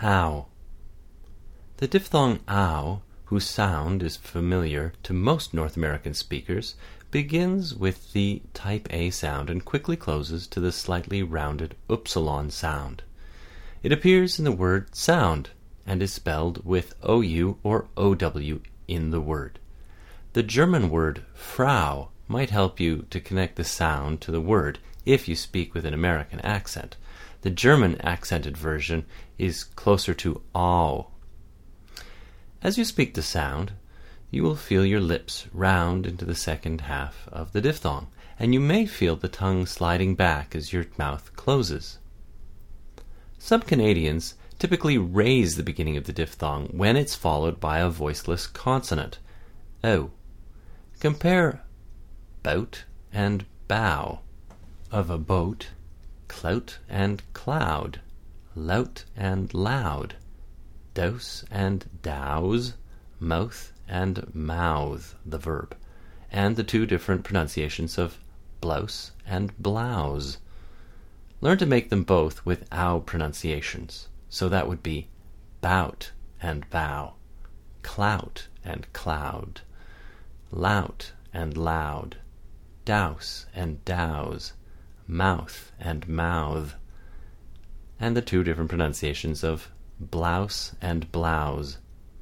Ow. The diphthong ow, whose sound is familiar to most North American speakers, begins with the type A sound and quickly closes to the slightly rounded upsilon sound. It appears in the word sound and is spelled with OU or OW in the word. The German word Frau might help you to connect the sound to the word if you speak with an American accent. The German accented version is closer to aw. As you speak the sound, you will feel your lips round into the second half of the diphthong, and you may feel the tongue sliding back as your mouth closes. Some Canadians typically raise the beginning of the diphthong when it's followed by a voiceless consonant, O. Compare bout and bow. Of a boat, clout and cloud, lout and loud, dose and douse, mouth and mouth, the verb, and the two different pronunciations of blouse and blouse. Learn to make them both with ow pronunciations. So that would be bout and bow, clout and cloud, lout and loud, douse and douse, mouth and mouth, and the two different pronunciations of blouse and blouse.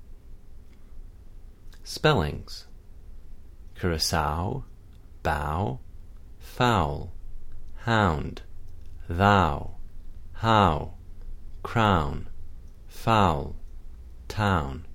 Spellings: curacao, bow, foul, hound, thou, how, crown, foul, town.